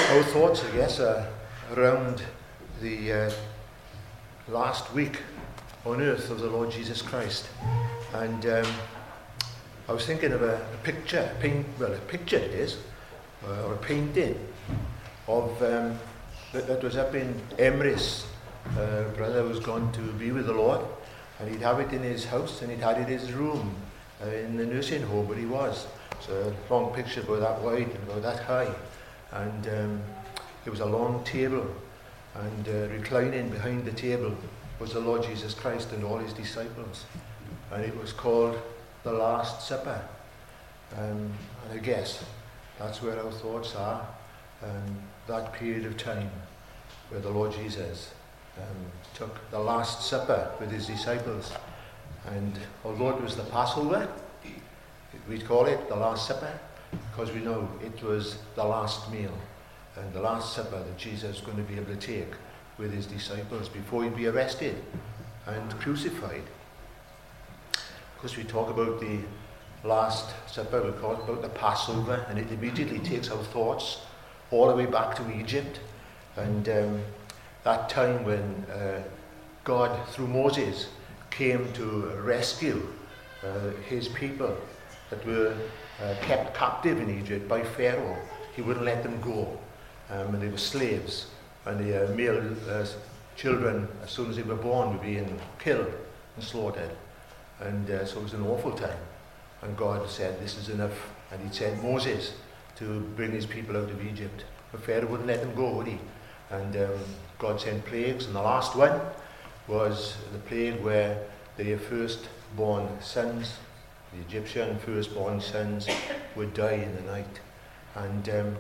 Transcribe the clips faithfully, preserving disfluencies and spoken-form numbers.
Our thoughts, I guess, are around the uh, last week on earth of the Lord Jesus Christ. And um, I was thinking of a, a picture, a paint, well, a picture it is, uh, or a painting of um, that, that was up in Emrys. Uh, a brother was gone to be with the Lord, and he'd have it in his house, and he'd had it in his room uh, in the nursing home where he was. So a long picture about that wide and about that high. And um, there was a long table, and uh, reclining behind the table was the Lord Jesus Christ and all his disciples. And it was called the Last Supper. Um, and I guess that's where our thoughts are, um, that period of time where the Lord Jesus um, took the Last Supper with his disciples. And although it was the Passover, we'd call it the Last Supper, because we know it was the last meal and the Last Supper that Jesus was going to be able to take with his disciples before he'd be arrested and crucified. Because we talk about the Last Supper, we talk about the Passover, and it immediately takes our thoughts all the way back to Egypt, and um, that time when uh, God, through Moses, came to rescue uh, his people that were uh, kept captive in Egypt by Pharaoh. He wouldn't let them go, um, and they were slaves, and the uh, male uh, children, as soon as they were born, were being killed and slaughtered. And uh, so it was an awful time, and God said, this is enough, and he sent Moses to bring his people out of Egypt, but Pharaoh wouldn't let them go, would he? And um, God sent plagues, and the last one was the plague where their firstborn sons, the Egyptian firstborn sons, would die in the night. And um,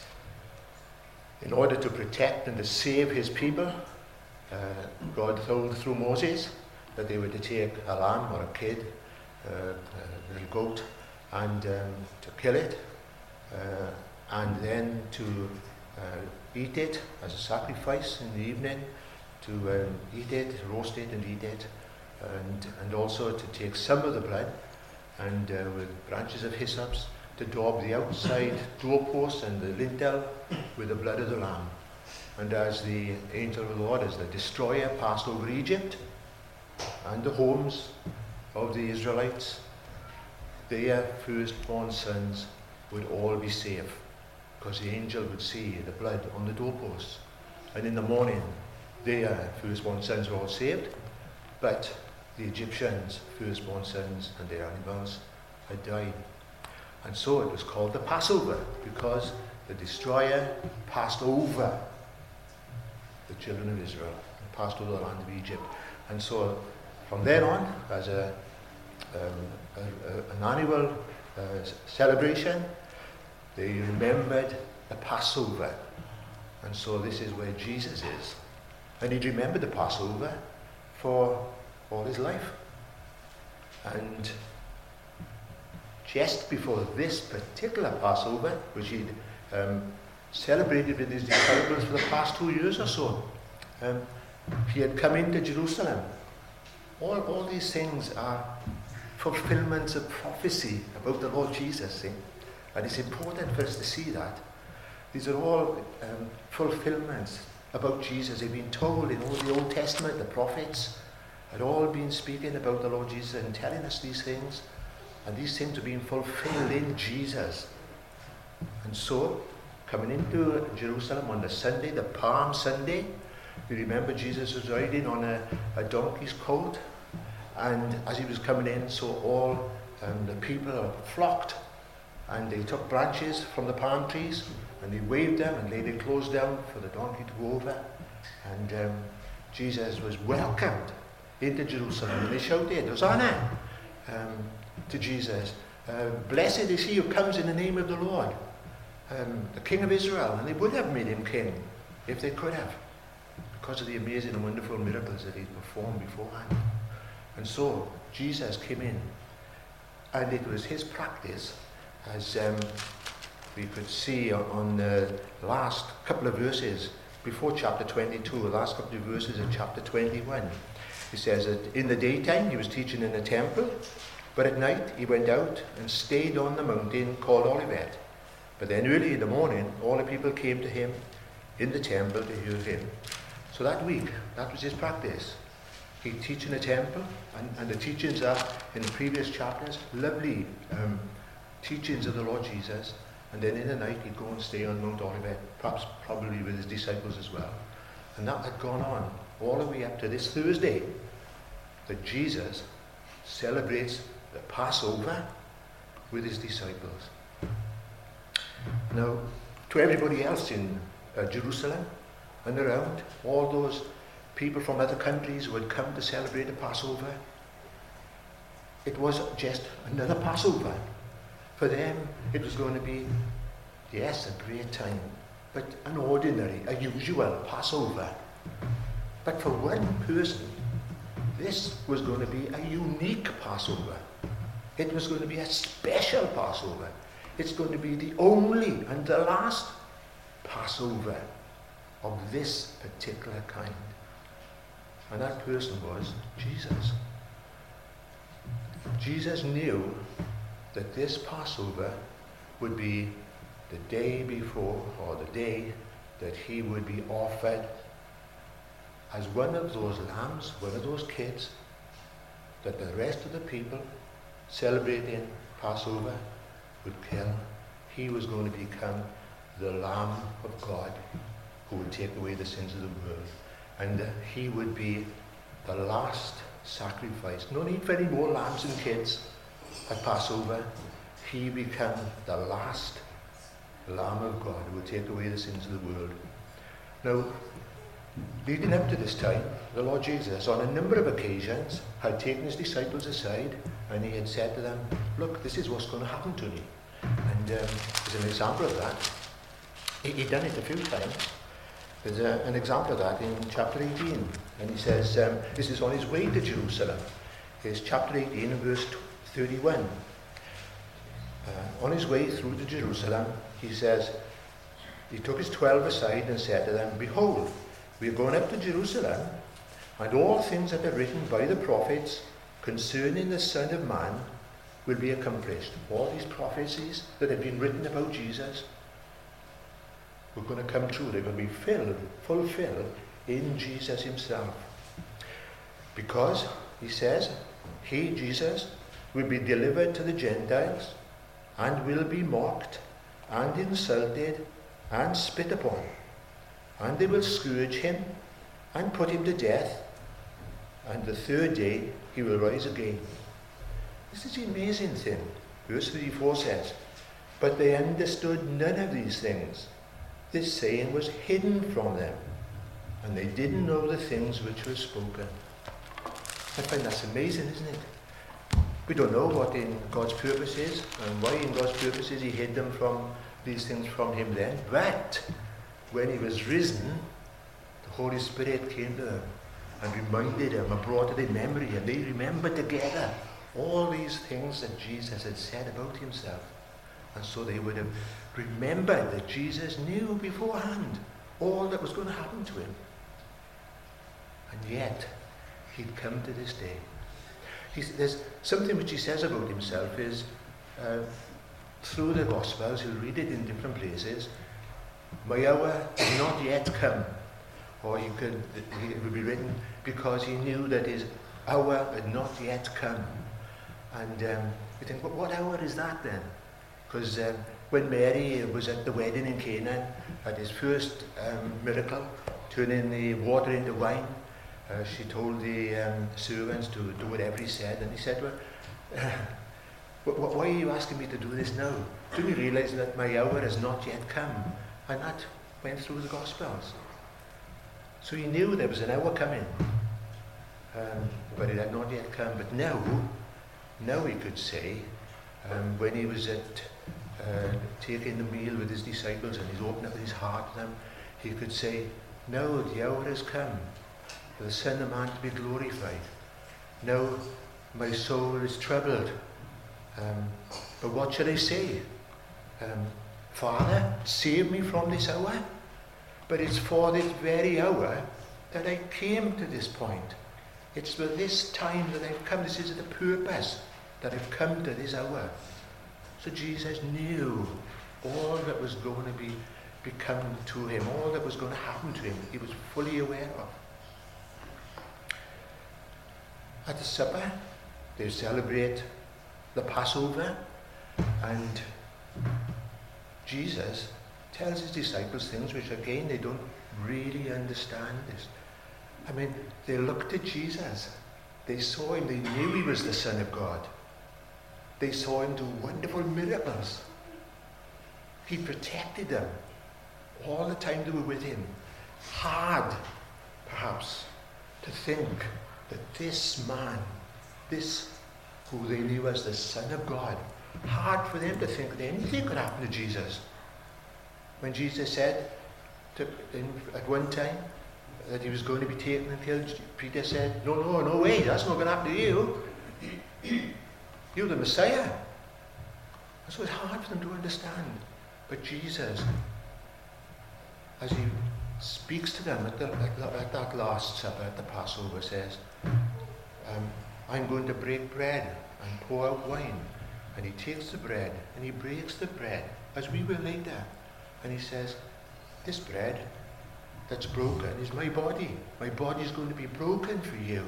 in order to protect and to save his people, uh, God told through Moses that they were to take a lamb or a kid, uh, a little goat, and um, to kill it, uh, and then to uh, eat it as a sacrifice in the evening, to um, eat it, roast it and eat it, and, and also to take some of the blood and uh, with branches of hyssops to daub the outside doorpost and the lintel with the blood of the lamb. And as the angel of the Lord, as the destroyer, passed over Egypt and the homes of the Israelites, their firstborn sons would all be safe, because the angel would see the blood on the doorposts. And in the morning, their firstborn sons were all saved, but the Egyptians' firstborn sons and their animals had died. And so it was called the Passover, because the destroyer passed over the children of Israel, passed over the land of Egypt. And so from then on, as a, um, a, a, an annual uh, celebration, they remembered the Passover. And so this is where Jesus is. And he'd remembered the Passover for all his life. And just before this particular Passover, which he'd um, celebrated with his disciples for the past two years or so, um, he had come into Jerusalem. All, all these things are fulfillments of prophecy about the Lord Jesus. See? And it's important for us to see that. These are all um, fulfillments about Jesus. They've been told in all the Old Testament, the prophets had all been speaking about the Lord Jesus and telling us these things. And these things are being fulfilled in Jesus. And so, coming into Jerusalem on the Sunday, the Palm Sunday, you remember Jesus was riding on a, a donkey's colt. And as he was coming in, so all um, the people flocked. And they took branches from the palm trees, and they waved them and laid their clothes down for the donkey to go over. And um, Jesus was welcomed into Jerusalem, and they shouted, Hosanna um, to Jesus. Uh, Blessed is he who comes in the name of the Lord, um, the King of Israel. And they would have made him king if they could have, because of the amazing and wonderful miracles that he'd performed beforehand. And so Jesus came in, and it was his practice, as um, we could see on the last couple of verses before chapter twenty-two, the last couple of verses of chapter twenty-one. He says that in the daytime he was teaching in the temple, but at night he went out and stayed on the mountain called Olivet, But then early in the morning, all the people came to him in the temple to hear him. So that week, that was his practice. He'd teach in the temple, and, and the teachings are in the previous chapters, lovely um, teachings of the Lord Jesus. And then in the night, he'd go and stay on Mount Olivet, perhaps probably with his disciples as well. And that had gone on all the way up to this Thursday, that Jesus celebrates the Passover with his disciples. Now, to everybody else in uh, Jerusalem and around, all those people from other countries who had come to celebrate the Passover, it was just another Passover. For them, it was going to be, yes, a great time, but an ordinary, a usual Passover. But for one person, this was going to be a unique Passover. It was going to be a special Passover. It's going to be the only and the last Passover of this particular kind. And that person was Jesus. Jesus knew that this Passover would be the day before, or the day that he would be offered as one of those lambs, one of those kids, that the rest of the people celebrating Passover would kill. He was going to become the Lamb of God who would take away the sins of the world. And uh, he would be the last sacrifice. No need for any more lambs and kids at Passover. He became the last Lamb of God who would take away the sins of the world. Now, leading up to this time, the Lord Jesus, on a number of occasions, had taken his disciples aside and he had said to them, look, this is what's going to happen to me. And um, as an example of that, he, he'd done it a few times. There's a, an example of that in chapter eighteen. And he says, um, this is on his way to Jerusalem. It's chapter eighteen and verse thirty-one. Uh, on his way through to Jerusalem, he says, he took his twelve aside and said to them, behold, we are going up to Jerusalem, and all things that are written by the prophets concerning the Son of Man will be accomplished. All these prophecies that have been written about Jesus were going to come true. They're going to be filled, fulfilled in Jesus himself. Because, he says, he, Jesus, will be delivered to the Gentiles and will be mocked and insulted and spit upon. And they will scourge him and put him to death. And the third day he will rise again. This is the amazing thing. Verse thirty-four says, but they understood none of these things. This saying was hidden from them, and they didn't know the things which were spoken. I find that's amazing, isn't it? We don't know what in God's purpose is, and why in God's purposes he hid them from these things from him then. But when he was risen, the Holy Spirit came to them and reminded them and brought it in memory, and they remembered together all these things that Jesus had said about himself. And so they would have remembered that Jesus knew beforehand all that was going to happen to him. And yet, he'd come to this day. He's, there's something which he says about himself is, uh, through the Gospels, you'll read it in different places, my hour has not yet come. Or you could, it would be written, because he knew that his hour had not yet come. And um, you think, well, what hour is that then? Because um, when Mary was at the wedding in Canaan, at his first um, miracle, turning the water into wine, uh, she told the um, servants to do whatever he said. And he said, well, uh, why are you asking me to do this now? Don't you realize that my hour has not yet come? And that went through the Gospels. So he knew there was an hour coming, um, but it had not yet come. But now, now he could say, um, when he was at uh, taking the meal with his disciples and he's opened up his heart to them, he could say, now the hour has come for the Son of Man to be glorified. Now my soul is troubled. Um, but what shall I say? Um, Father, save me from this hour. But it's for this very hour that I came to this point. It's for this time that I've come. This is the purpose that I've come to this hour. So Jesus knew all that was going to be become to him, all that was going to happen to him, he was fully aware of. At the supper, they celebrate the Passover, and Jesus tells his disciples things which, again, they don't really understand this. I mean, they looked at Jesus. They saw him. They knew he was the Son of God. They saw him do wonderful miracles. He protected them all the time they were with him. Hard, perhaps, to think that this man, this who they knew as the Son of God, hard for them to think that anything could happen to Jesus. When Jesus said to, in, at one time that he was going to be taken and killed, Peter said, no, no, no way, that's not going to happen to you. You're the Messiah. So it's hard for them to understand. But Jesus, as he speaks to them at, the, at, the, at that Last Supper, at the Passover, says, um, I'm going to break bread and pour out wine. And he takes the bread and he breaks the bread, as we will later. And he says, this bread that's broken is my body. My body is going to be broken for you.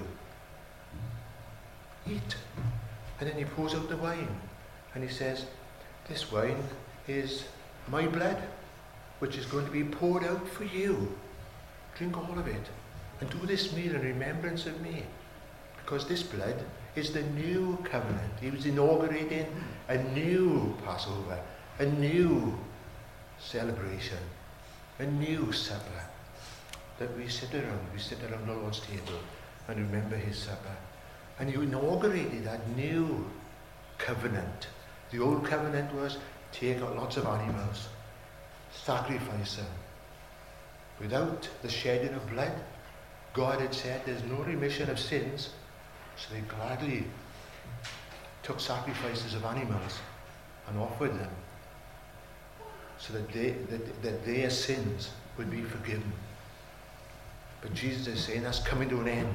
Eat. And then he pours out the wine. And he says, this wine is my blood, which is going to be poured out for you. Drink all of it. And do this meal in remembrance of me. Because this blood is the new covenant. He was inaugurating a new Passover, a new celebration, a new supper that we sit around. We sit around the Lord's table and remember his supper. And he inaugurated that new covenant. The old covenant was take out lots of animals, sacrifice them. Without the shedding of blood, God had said there's no remission of sins, so they gladly took sacrifices of animals and offered them so that, they, that, that their sins would be forgiven. But Jesus is saying that's coming to an end.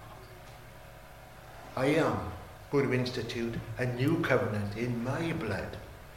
I am going to institute a new covenant in my blood.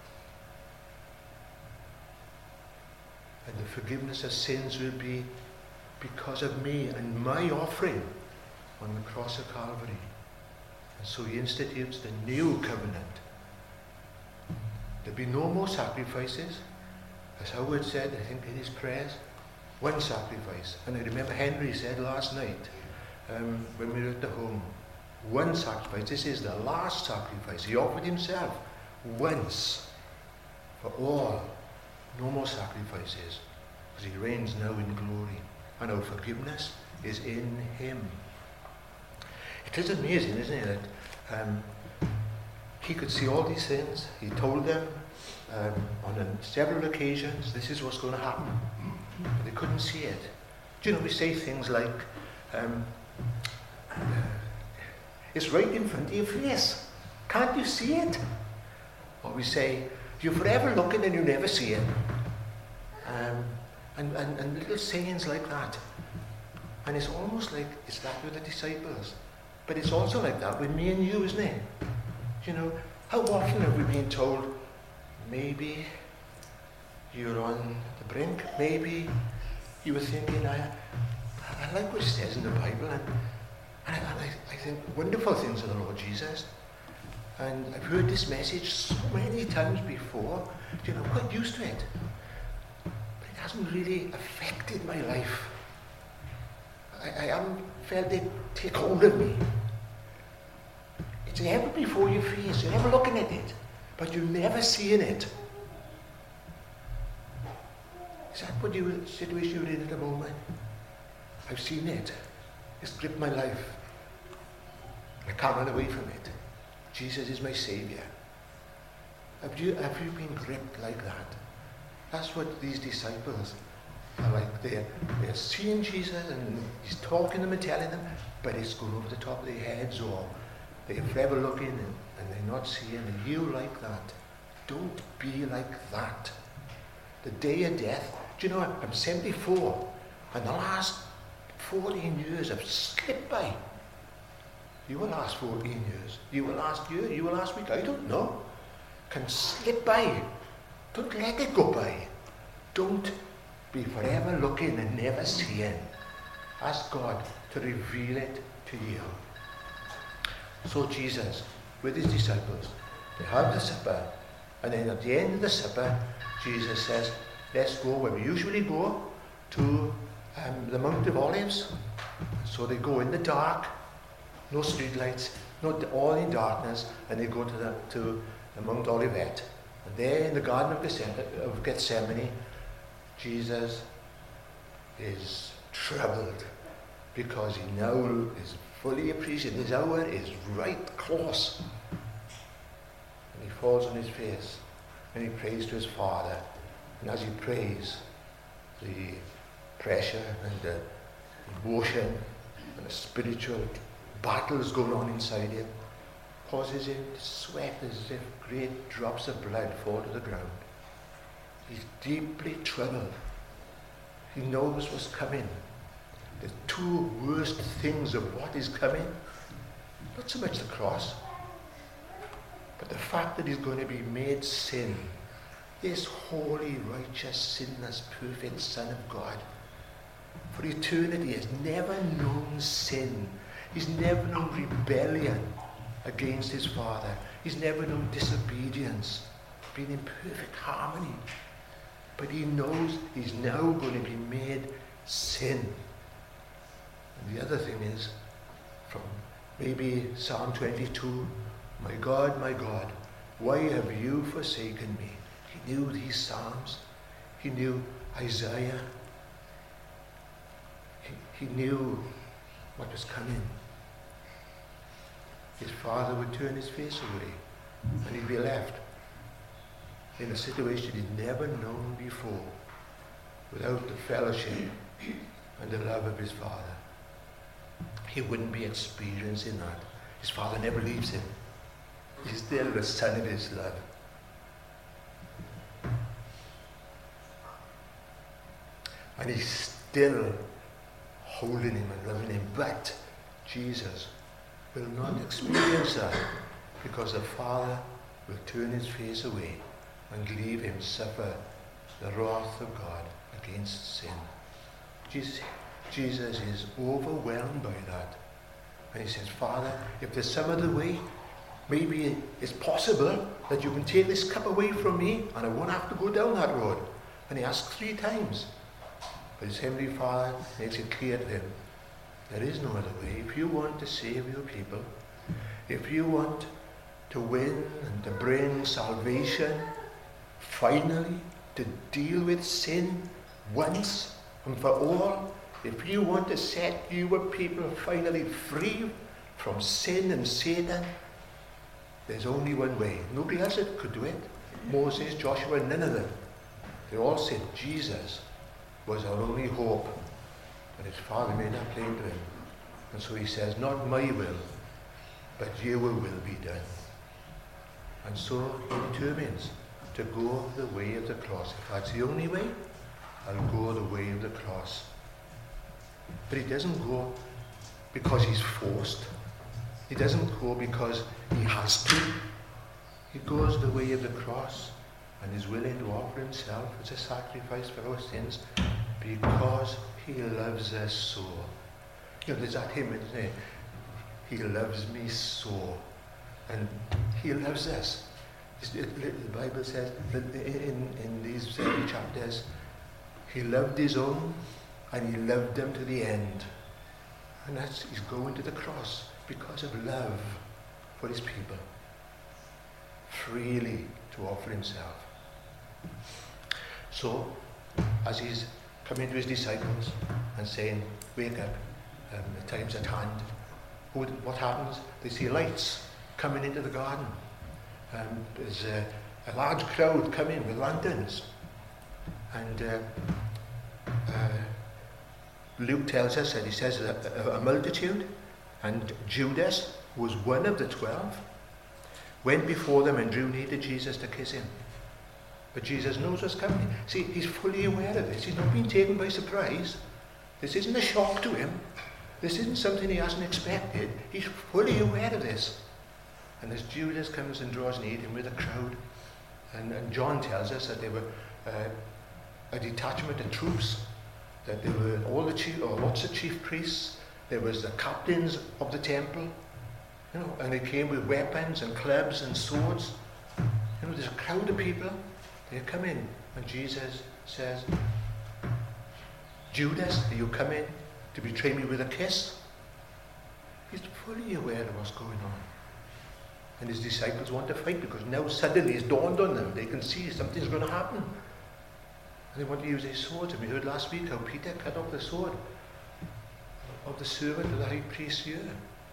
And the forgiveness of sins will be because of me and my offering on the cross of Calvary. And so he institutes the new covenant. There'll be no more sacrifices. As Howard said, I think in his prayers, one sacrifice. And I remember Henry said last night, um, when we were at the home, one sacrifice. This is the last sacrifice. He offered himself once for all. No more sacrifices, because he reigns now in glory. And our forgiveness is in him. It is amazing, isn't it, that um, he could see all these things. He told them um, on a, several occasions, this is what's going to happen. But they couldn't see it. Do you know, we say things like, um, uh, it's right in front of your face. Can't you see it? Or we say, you're forever looking and you never see it. Um, and, and, and little sayings like that. And it's almost like, it's that with the disciples. But it's also like that with me and you, isn't it? You know, how often have we been told, maybe you're on the brink, maybe you were thinking, I, I like what it says in the Bible, and, and I, I think wonderful things of the Lord Jesus. And I've heard this message so many times before, you know, I'm quite used to it. But it hasn't really affected my life. I, I haven't felt it take hold of me. It's ever before your face. You're never looking at it, but you're never seeing it. Is that what you situation you're in at the moment? I've seen it. It's gripped my life. I can't run away from it. Jesus is my Saviour. Have you, have you been gripped like that? That's what these disciples are like. They're, they're seeing Jesus and he's talking to them and telling them, but it's going over the top of their heads, or they're forever looking and, and they're not seeing. And you like that. Don't be like that. The day of death. Do you know, I'm seventy-four, and the last fourteen years have slipped by. You were last fourteen years. You were last year. You were last week. I don't know. Can slip by. Don't let it go by. Don't be forever looking and never seeing. Ask God to reveal it to you. So Jesus, with his disciples, they have the supper, and then at the end of the supper, Jesus says, let's go where we usually go, to um, the Mount of Olives. So they go in the dark, no street lights, not all in darkness, and they go to the, to the Mount Olivet. And there in the Garden of Gethsemane, Jesus is troubled because he now is fully appreciating his hour is right close. And he falls on his face and he prays to his Father. And as he prays, the pressure and the emotion and the spiritual battles going on inside him causes him to sweat as if great drops of blood fall to the ground. He's deeply troubled. He knows what's coming. The two worst things of what is coming, not so much the cross, but the fact that he's going to be made sin. This holy, righteous, sinless, perfect Son of God, for eternity has never known sin. He's never known rebellion against his Father. He's never known disobedience, being in perfect harmony. But he knows he's now going to be made sin. And the other thing is, from maybe Psalm twenty-two, my God, my God, why have you forsaken me? He knew these Psalms. He knew Isaiah. He, he knew what was coming. His Father would turn his face away and he'd be left in a situation he'd never known before, without the fellowship and the love of his Father. He wouldn't be experiencing that. His Father never leaves him. He's still the Son of his love. And he's still holding him and loving him. But Jesus will not experience that, because the Father will turn his face away and leave him suffer the wrath of God against sin. Jesus, Jesus is overwhelmed by that. And he says, Father, if there's some other way, maybe it's possible that you can take this cup away from me and I won't have to go down that road. And he asks three times. But his Heavenly Father makes it clear to him, there is no other way. If you want to save your people, if you want to win and to bring salvation, finally, to deal with sin once and for all, if you want to set your people finally free from sin and Satan, there's only one way. Nobody else could do it. Moses, Joshua, none of them. They all said Jesus was our only hope. But his Father made that plain to him. And so he says, not my will, but your will will be done. And so he determines to go the way of the cross. If that's the only way, I'll go the way of the cross. But he doesn't go because he's forced. He doesn't go because he has to. He goes the way of the cross and is willing to offer himself as a sacrifice for our sins because he loves us so. You know, there's that hymn, isn't it? He loves me so. And he loves us. The Bible says that in, in these seven chapters, he loved his own and he loved them to the end. And that's, he's going to the cross because of love for his people. Freely to offer himself. So, as he's coming to his disciples and saying, wake up, um, the time's at hand, who, what happens? They see lights coming into the garden. Um, there's a, a large crowd coming with lanterns. And uh, uh, Luke tells us that he says a, a, a multitude, and Judas, who was one of the twelve, went before them and drew near to Jesus to kiss him. But Jesus knows what's coming. See, he's fully aware of this. He's not been taken by surprise. This isn't a shock to him. This isn't something he hasn't expected. He's fully aware of this. And as Judas comes and draws near him with a crowd, And, and John tells us that they were uh, a detachment of troops, that there were all the chief, or lots of chief priests. There was the captains of the temple, you know, and they came with weapons and clubs and swords. You know, there's a crowd of people. They come in, and Jesus says, Judas, are you coming to betray me with a kiss? He's fully aware of what's going on. And his disciples want to fight because now suddenly it's dawned on them. They can see something's going to happen. And they want to use their swords. And we heard last week how Peter cut off the sword of the servant of the high priest's ear.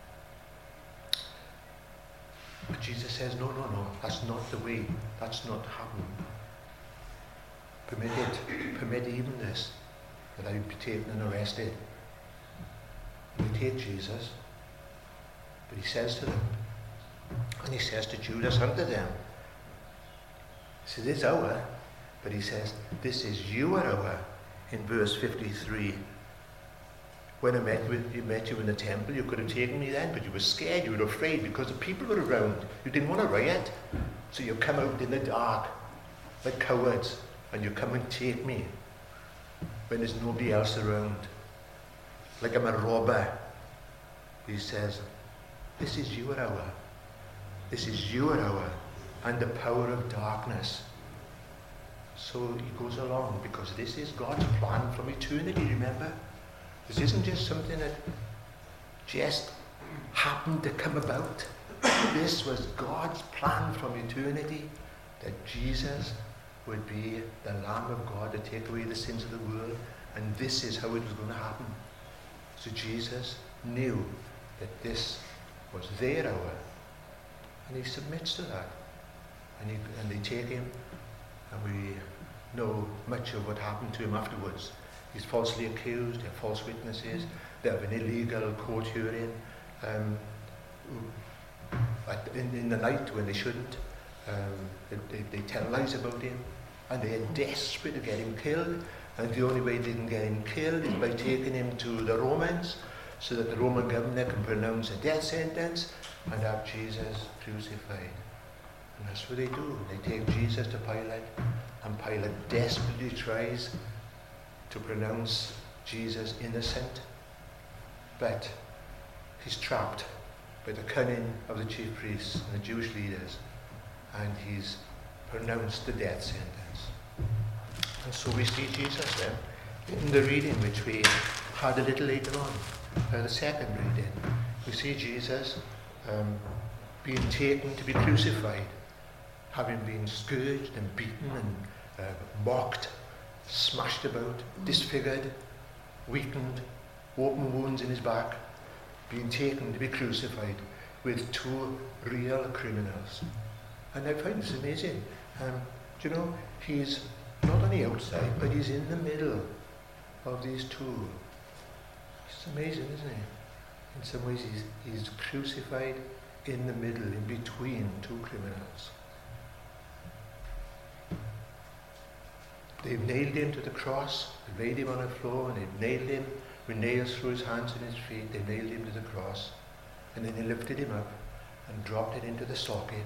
But Jesus says, no, no, no, that's not the way. That's not happening. Permit it. Permit even this, that I would be taken and arrested. And they take Jesus. But he says to them, and he says to Judas and to them, he says, this hour, but he says, this is your hour in verse fifty-three. When I met, with, you met you in the temple, you could have taken me then, but you were scared, you were afraid because the people were around. You didn't want to riot. So you come out in the dark like cowards and you come and take me when there's nobody else around. Like I'm a robber. He says, this is your hour. This is your hour and the power of darkness. So he goes along because this is God's plan from eternity, remember? This isn't just something that just happened to come about. This was God's plan from eternity, that Jesus would be the Lamb of God to take away the sins of the world, and this is how it was going to happen. So Jesus knew that this was their hour, and he submits to that. And, he, and they take him, and we know much of what happened to him afterwards. He's falsely accused, they have false witnesses, they have an illegal court hearing um, at, in, in the night when they shouldn't. Um, they, they, they tell lies about him, and they are desperate to get him killed, and the only way they can get him killed is by taking him to the Romans, so that the Roman governor can pronounce a death sentence and have Jesus crucified. And that's what they do. They take Jesus to Pilate, and Pilate desperately tries to pronounce Jesus innocent, but he's trapped by the cunning of the chief priests and the Jewish leaders, and he's pronounced the death sentence. And so we see Jesus then in the reading which we had a little later on, uh, the second reading. We see Jesus um, being taken to be crucified, having been scourged and beaten and uh, mocked, smashed about, disfigured, weakened, open wounds in his back, being taken to be crucified with two real criminals. And I find this amazing. Um, do you know, he's not on the outside, but he's in the middle of these two. It's amazing, isn't it? In some ways, he's, he's crucified in the middle, in between two criminals. They've nailed him to the cross, they've laid him on the floor, and they've nailed him with nails through his hands and his feet. They nailed him to the cross, and then they lifted him up and dropped it into the socket.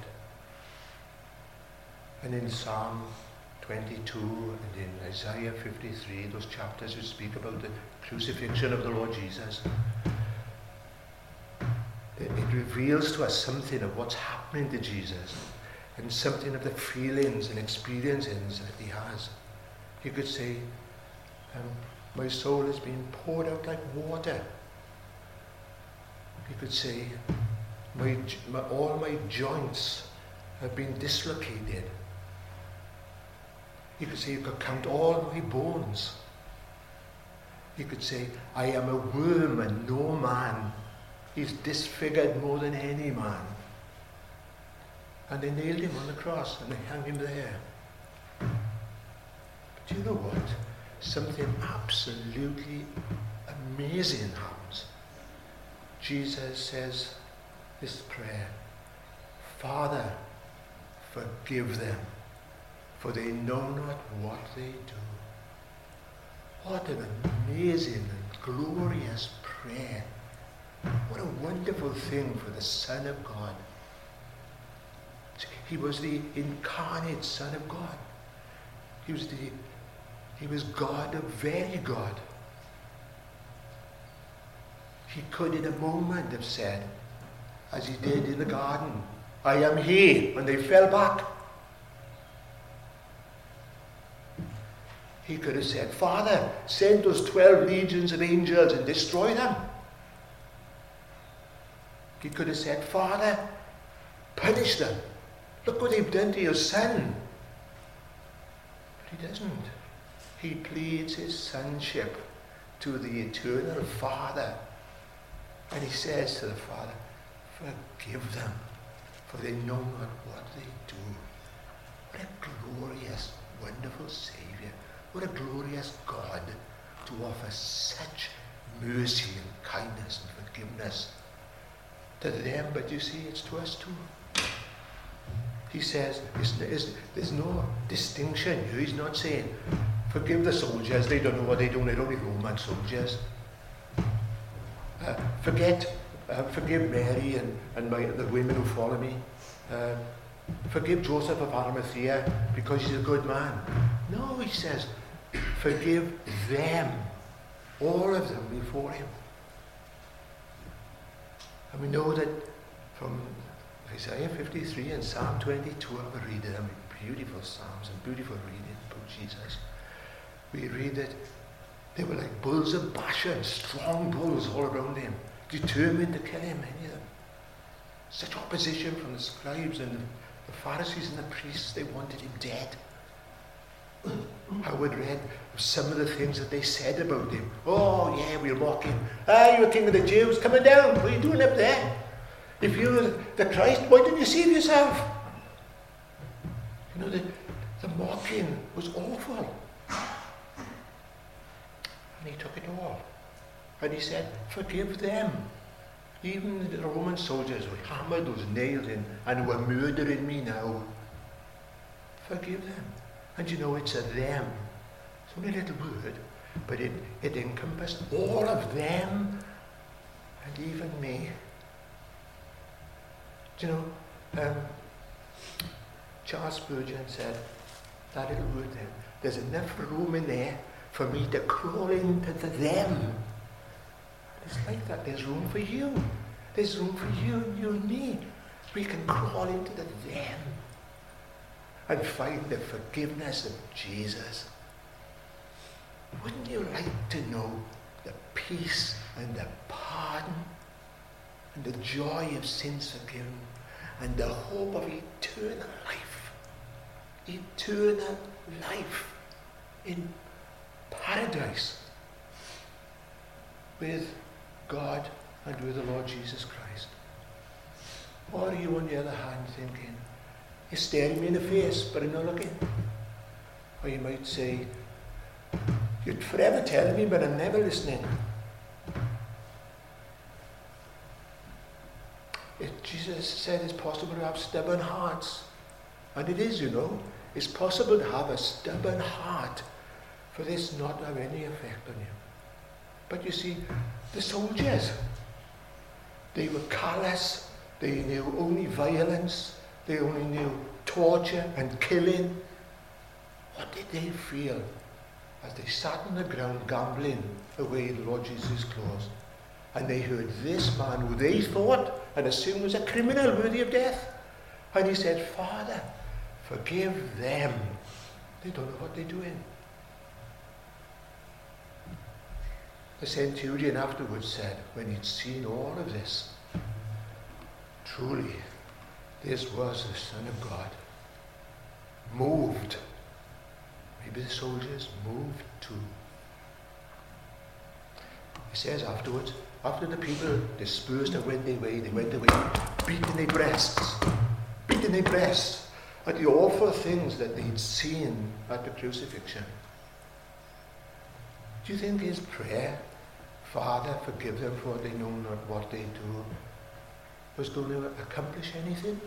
And in Psalm twenty-two and in Isaiah fifty-three, those chapters which speak about the crucifixion of the Lord Jesus, it, it reveals to us something of what's happening to Jesus and something of the feelings and experiences that he has. You could say, um, my soul has been poured out like water. You could say, my, my, all my joints have been dislocated. You could say, you could count all my bones. You could say, I am a worm and no man. He's disfigured more than any man. And they nailed him on the cross and they hung him there. But do you know what? Something absolutely amazing happens. Jesus says this prayer, Father, forgive them, for they know not what they do. What an amazing and glorious prayer. What a wonderful thing for the Son of God. He was the incarnate Son of God. He was the He was God, a very God. He could in a moment have said, as he did in the garden, I am he, when they fell back. He could have said, Father, send those twelve legions of angels and destroy them. He could have said, Father, punish them. Look what they've done to your son. But he doesn't. He pleads his sonship to the eternal Father. And he says to the Father, forgive them, for they know not what they do. What a glorious, wonderful Saviour. What a glorious God to offer such mercy and kindness and forgiveness to them. But you see, it's to us too. He says, there's no distinction here. He's not saying, forgive the soldiers, they don't know what they're doing, they're only Roman soldiers. Uh, forget, uh, forgive Mary and, and my, the women who follow me. Uh, forgive Joseph of Arimathea because he's a good man. No, he says, forgive them, all of them before him. And we know that from Isaiah fifty-three and Psalm twenty-two, I will read them, beautiful psalms and beautiful reading about Jesus. We read that they were like bulls of Bashan, strong bulls all around him, determined to kill him, many of them. Such opposition from the scribes and the, the Pharisees and the priests, they wanted him dead. I would read some of the things that they said about him. Oh yeah, we'll mock him. Ah, you're king of the Jews, coming down. What are you doing up there? If you're the Christ, why don't you save yourself? You know, the, the mocking was awful. And he took it all. And he said, forgive them. Even the Roman soldiers who hammered those nails in and were murdering me now. Forgive them. And you know, it's a them. It's only a little word, but it, it encompassed all of them and even me. Do you know, um, Charles Spurgeon said, that little word there, there's enough room in there for me to crawl into the them. It's like that. There's room for you. There's room for you and you and me. We can crawl into the them and find the forgiveness of Jesus. Wouldn't you like to know the peace and the pardon and the joy of sins forgiven and the hope of eternal life? Eternal life in paradise with God and with the Lord Jesus Christ. Or are you on the other hand thinking, you're staring me in the face but I'm not looking? Or you might say, you're forever telling me but I'm never listening. If Jesus said it's possible to have stubborn hearts, and it is, you know, it's possible to have a stubborn heart for this not to have any effect on you. But you see, the soldiers, they were callous, they knew only violence, they only knew torture and killing. What did they feel as they sat on the ground gambling away the Lord Jesus' clothes? And they heard this man who they thought and assumed was a criminal worthy of death. And he said, Father, forgive them. They don't know what they're doing. The centurion afterwards said, when he'd seen all of this, truly, this was the Son of God. Moved. Maybe the soldiers moved too. He says afterwards, after the people dispersed and went their way, they went away, beating their breasts, beating their breasts at the awful things that they'd seen at the crucifixion. Do you think his prayer, Father, forgive them for they know not what they do, was going to accomplish anything?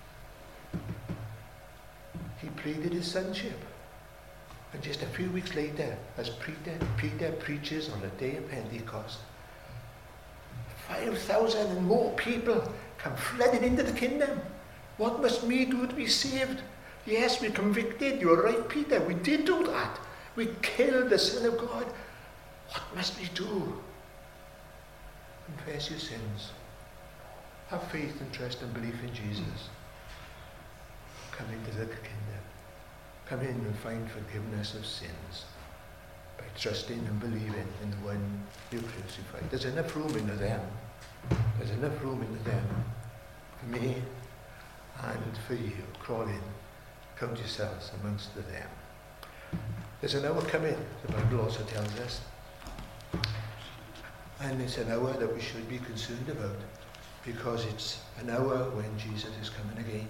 He pleaded his sonship. And just a few weeks later, as Peter, Peter preaches on the day of Pentecost, five thousand and more people come flooding into the kingdom. What must we do to be saved? Yes, we convicted. You're right, Peter. We did do that. We killed the Son of God. What must we do? Confess your sins. Have faith and trust and belief in Jesus. Come into the kingdom. Come in and find forgiveness of sins by trusting and believing in the one you crucified. There's enough room in the them. There's enough room in the them for me and for you. Crawl in. Count yourselves amongst the them. There's an hour coming, the Bible also tells us. And it's an hour that we should be concerned about, because it's an hour when Jesus is coming again.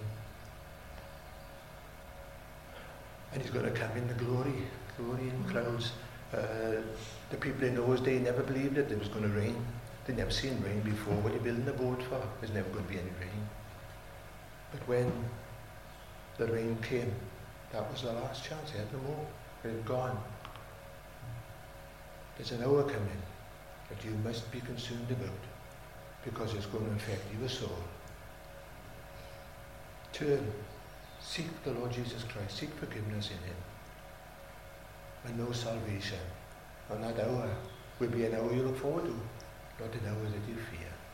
And he's going to come in the glory, glory in clouds. Uh, the people in those days never believed that it was going to rain. They'd never seen rain before. What are you building a boat for? There's never going to be any rain. But when the rain came, that was the last chance. They had no more. They had gone. There's an hour coming that you must be concerned about, because it's going to affect your soul. Turn. Seek the Lord Jesus Christ. Seek forgiveness in him. And know salvation. And that hour will be an hour you look forward to, not an hour that you fear.